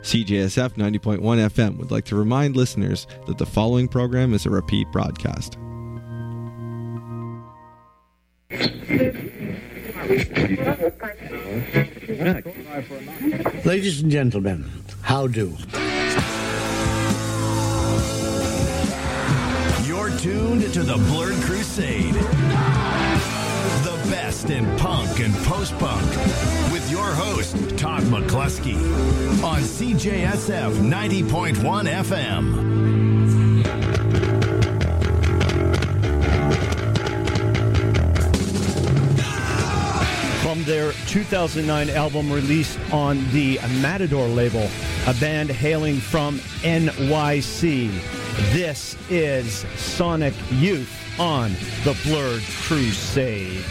CJSF 90.1 FM would like to remind listeners that the following program is a repeat broadcast. Ladies and gentlemen, how do? You're tuned to the Blurred Crusade. The best in punk and post-punk with your host, Todd McCluskey on CJSF 90.1 FM. From their 2009 album released on the Matador label, a band hailing from NYC, this is Sonic Youth on the Blurred Crusade.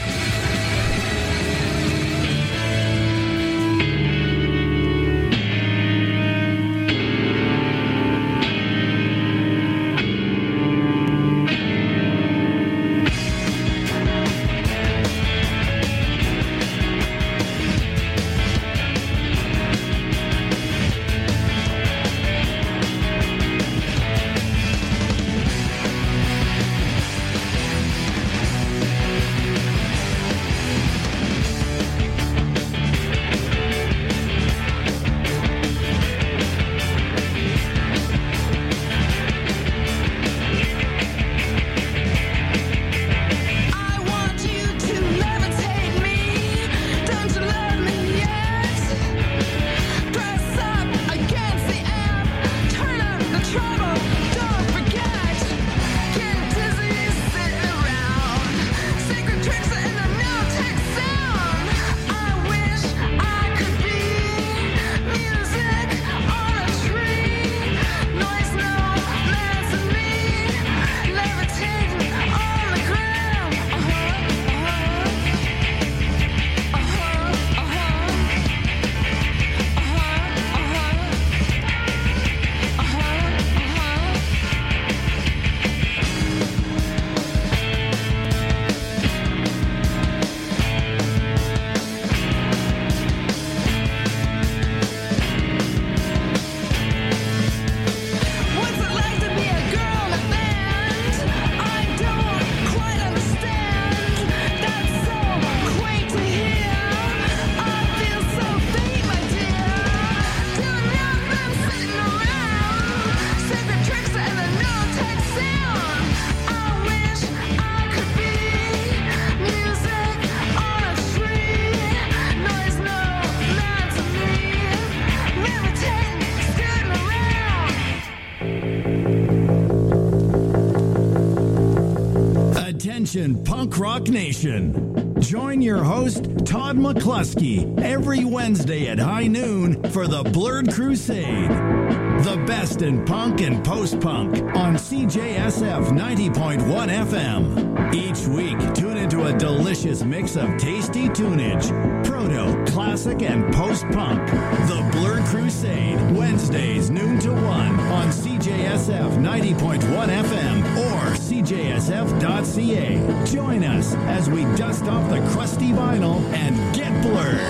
Punk Rock Nation. Join your host, Todd McCluskey, every Wednesday at high noon for the Blurred Crusade. The best in punk and post-punk on CJSF 90.1 FM. Each week, tune into a delicious mix of tasty tunage, proto, classic, and post-punk. The Blurred Crusade, Wednesdays noon to 1 on CJSF 90.1 FM or CJSF.ca. Join us as we dust off the crusty vinyl and get blurred.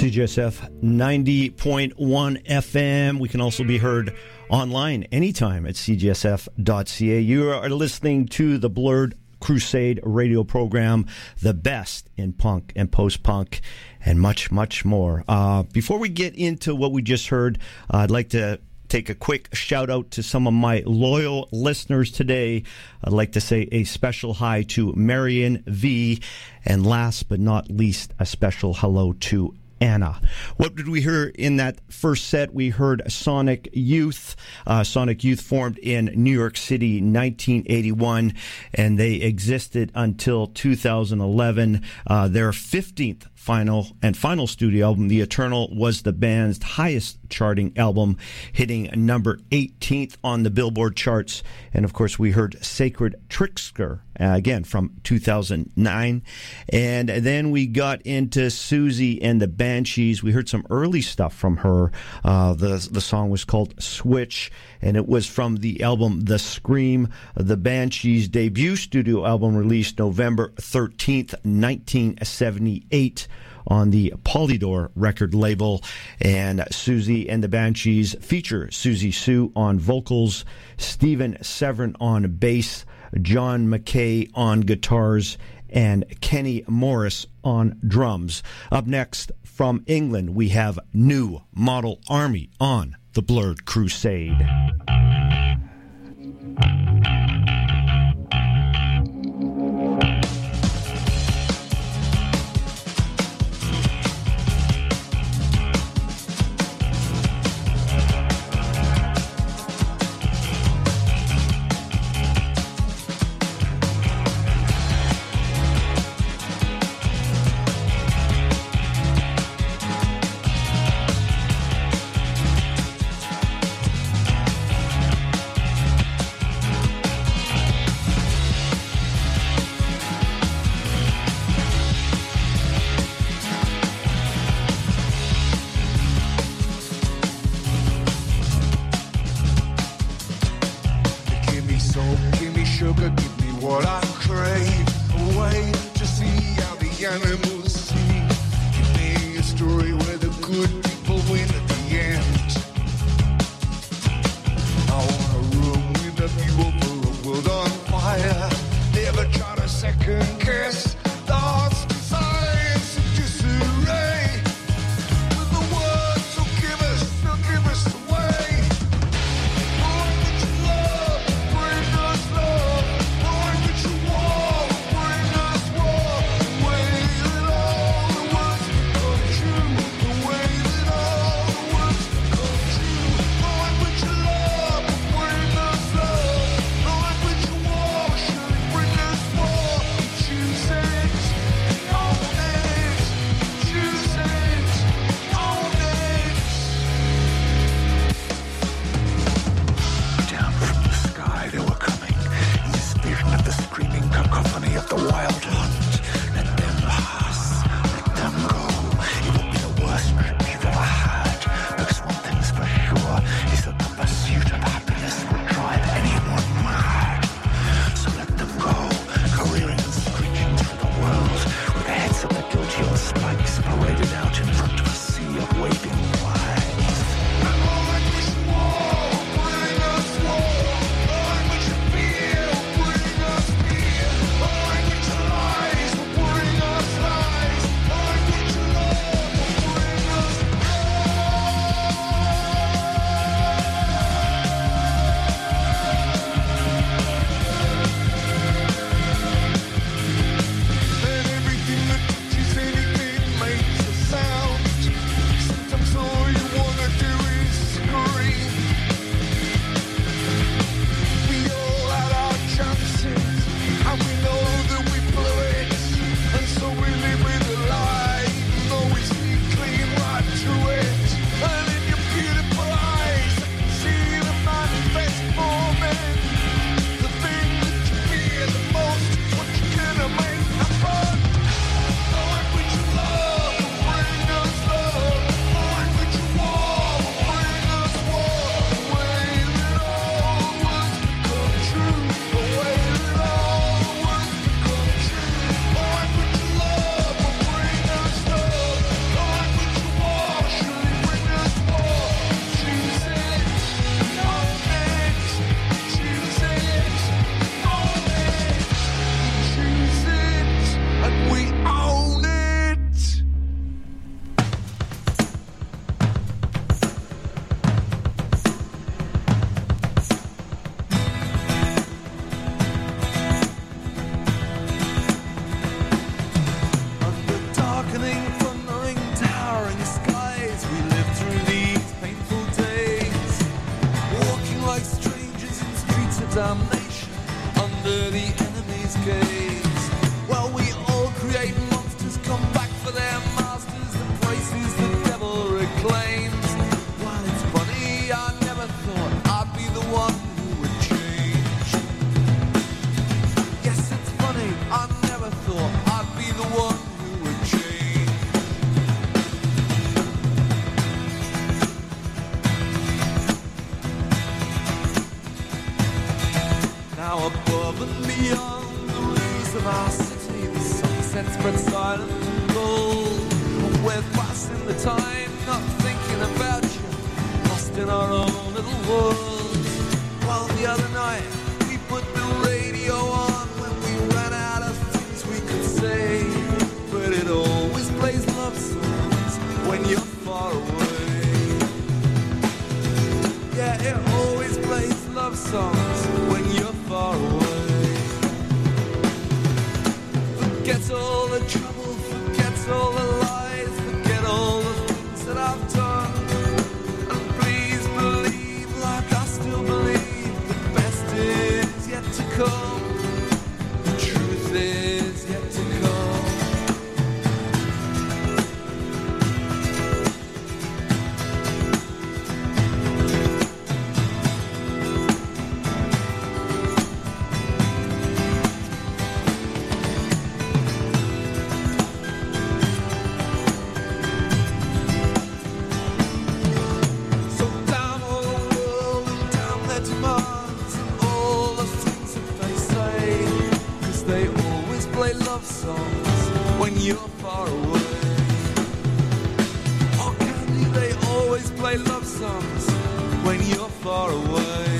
CJSF 90.1 FM. We can also be heard online anytime at cjsf.ca. You are listening to the Blurred Crusade radio program, the best in punk and post-punk and much, much more. Before we get into what we just heard, I'd like to take a quick shout out to some of my loyal listeners today. I'd like to say a special hi to Marion V. And last but not least, a special hello to Anna. What did we hear in that first set? We heard Sonic Youth. Sonic Youth formed in New York City, 1981, and they existed until 2011. Their 15th final studio album, The Eternal, was the band's highest charting album, hitting number 18th on the Billboard charts. And of course, we heard Sacred Trickster, again from 2009. And then we got into Susie and the Banshees. We heard some early stuff from her. The song was called Switch, and it was from the album The Scream, the Banshees' debut studio album, released November 13th, 1978. On the Polydor record label. And Susie and the Banshees feature Susie Sue on vocals, Stephen Severin on bass, John McKay on guitars, and Kenny Morris on drums. Up next from England, we have New Model Army on the Blurred Crusade. The way that spread silent and cold. We're passing the time, not thinking about you, lost in our own little world. Well, the other night we put the radio on when we ran out of things we could say, but it always plays love songs when you're far away. Yeah, it always plays love songs when you're far away. Forget all the trouble, forget all the lies, forget all the things that I've done. And please believe, like I still believe, the best is yet to come. The truth is yet to come. When you're far away, oh Candy, they always play love songs when you're far away.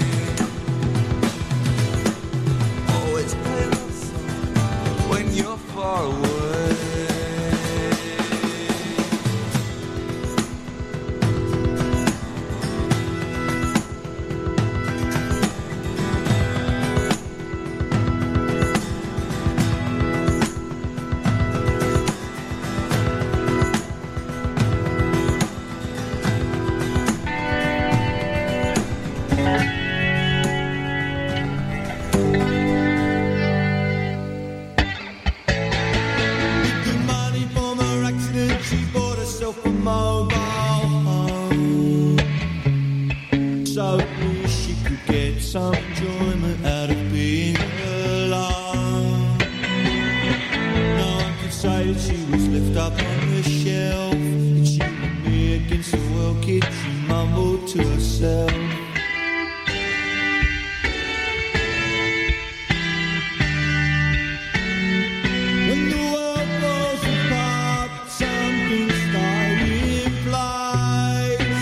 Always play love songs when you're far away. Some enjoyment out of being alone. No one could say that she was left up on the shelf, and she and me against the world, kid, she mumbled to herself. When the world falls apart, something stay in place.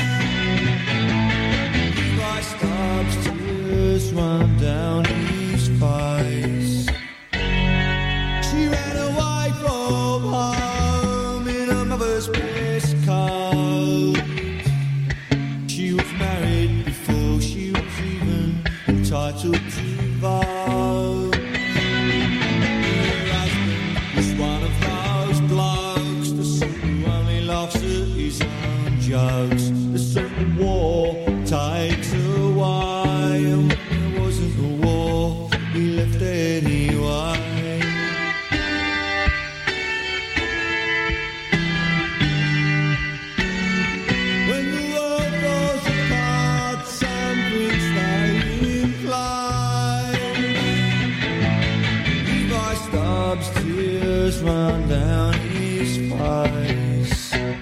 Levi stops to run down his face. She ran away from home in her mother's best coat. She was married before she was even entitled to vote. Her husband was one of those blokes, the sort who only laughs at his own jokes. The sort of war takes away, and wasn't the war, he left anyway. When the world falls apart, something stays in place. Levi Stubbs' tears run down his face.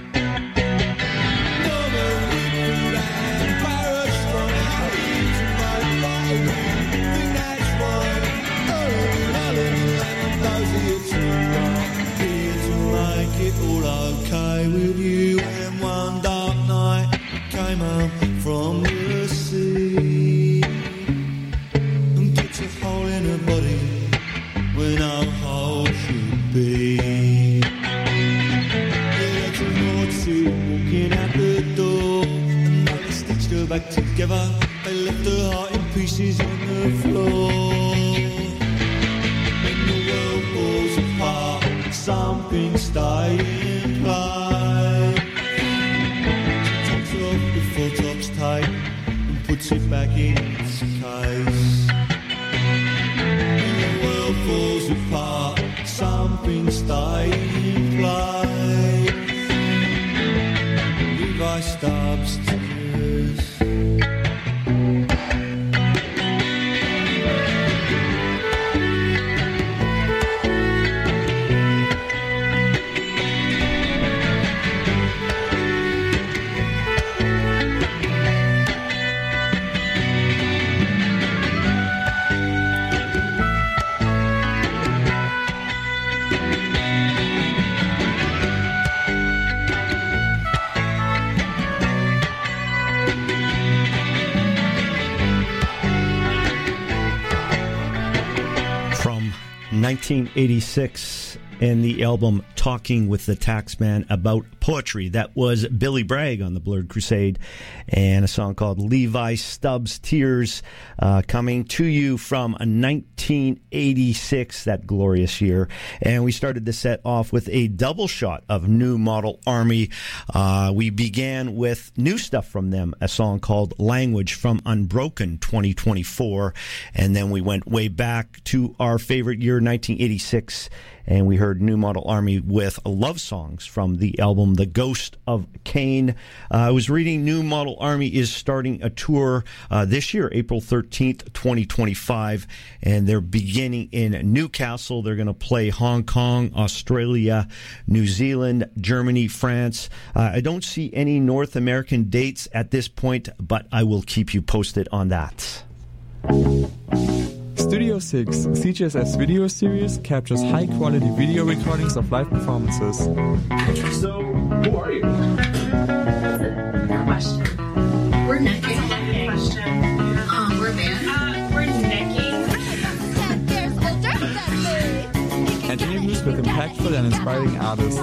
It all okay with you when one dark night you came home from the sea and gets a hole in her body where no hole should be. Yeah, toward she walking out the door, and they stitched her back together. They left her heart in pieces on the floor. When the world falls apart, something stays in place. She takes off the full top's tape and puts it back in its case. When the world falls apart, something stays in place. Levi Stubbs' tears. 1986 and the album Talking with the Taxman about poetry. That was Billy Bragg on the Blurred Crusade, and a song called Levi Stubbs' Tears, coming to you from 1986, that glorious year. And we started the set off with a double shot of New Model Army. We began with new stuff from them, a song called Language from Unbroken 2024, and then we went way back to our favorite year, 1986, and we heard New Model Army with love songs from the album The Ghost of Cain. I was reading New Model Army is starting a tour this year, April 13th, 2025, and they're beginning in Newcastle. They're going to play Hong Kong, Australia, New Zealand, Germany, France. I don't see any North American dates at this point, but I will keep you posted on that. Studio 6, CGSF's video series, captures high-quality video recordings of live performances. So, who are you? No question. We're necking. We're a band. We're necking. And interviews with impactful and inspiring artists.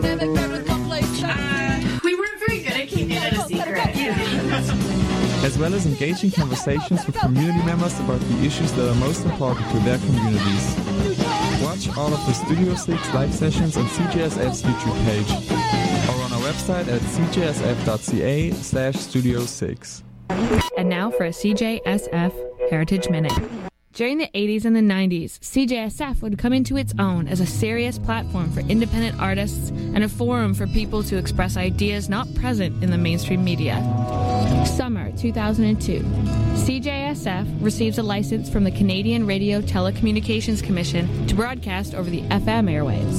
We weren't very good at keeping it a secret. As well as engaging conversations with community members about the issues that are most important to their communities. Watch all of the Studio 6 live sessions on CJSF's YouTube page or on our website at cjsf.ca/Studio6. And now for a CJSF Heritage Minute. During the 80s and the 90s, CJSF would come into its own as a serious platform for independent artists and a forum for people to express ideas not present in the mainstream media. Summer 2002, CJSF receives a license from the Canadian Radio Telecommunications Commission to broadcast over the FM airwaves.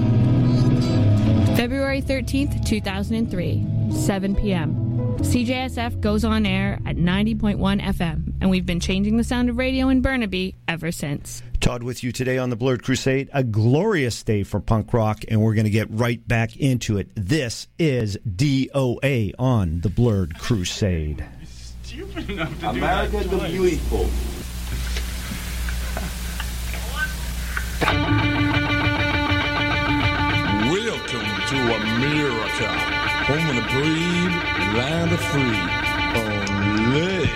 February 13th, 2003, 7 p.m. CJSF goes on air at 90.1 FM, and we've been changing the sound of radio in Burnaby ever since. Todd with you today on the Blurred Crusade. A glorious day for punk rock, and we're going to get right back into it. This is DOA on the Blurred Crusade. Stupid enough to America do that the twice. Beautiful. Welcome to America, home of the brave, land of free. Unless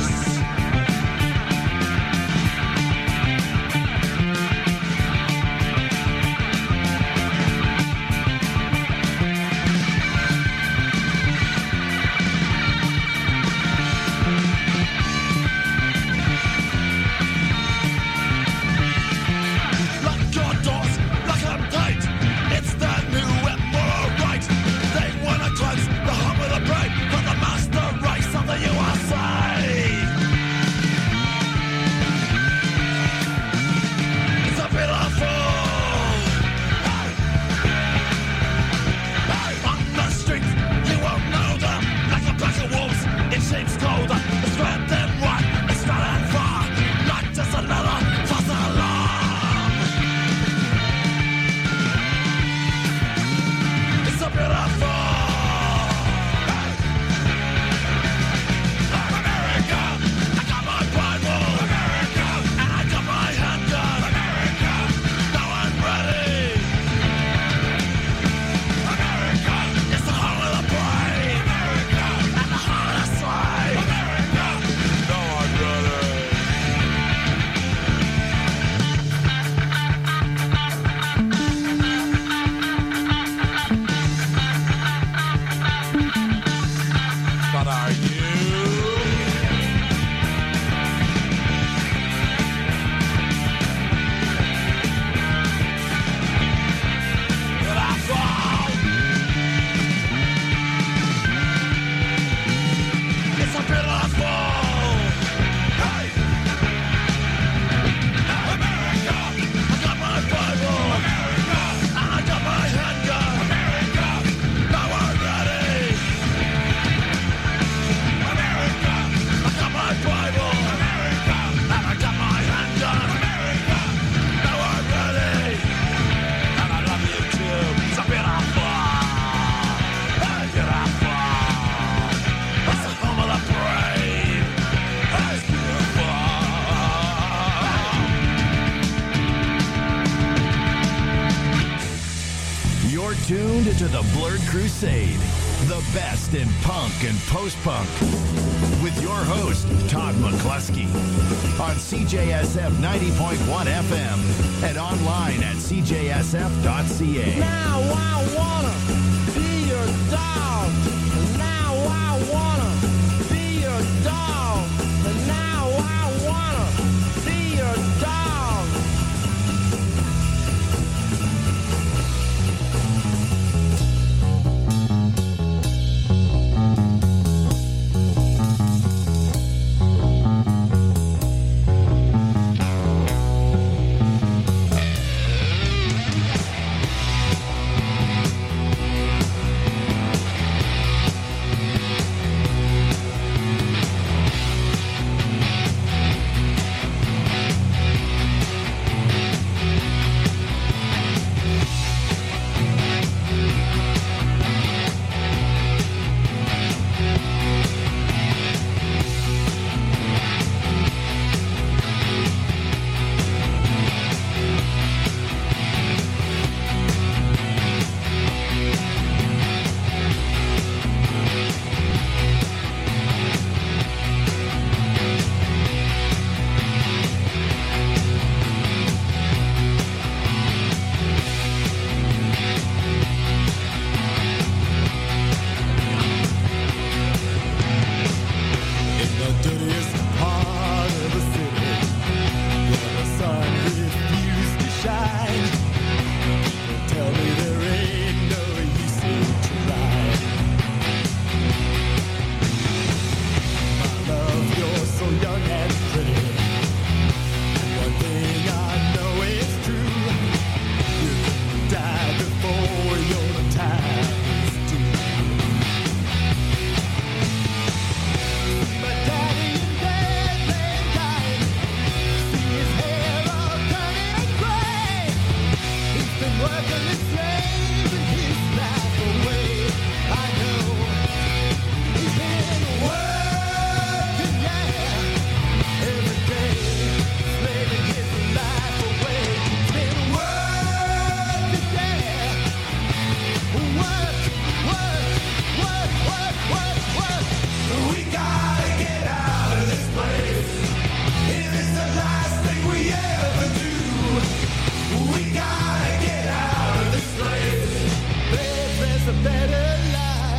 Lock your doors, lock them tight. It's the new immoral right. They wanna cleanse the hum of the brave from the master race of the USA. to the Blurred Crusade, the best in punk and post-punk, with your host, Todd McCluskey, on CJSF 90.1 FM and online at cjsf.ca. Now I wanna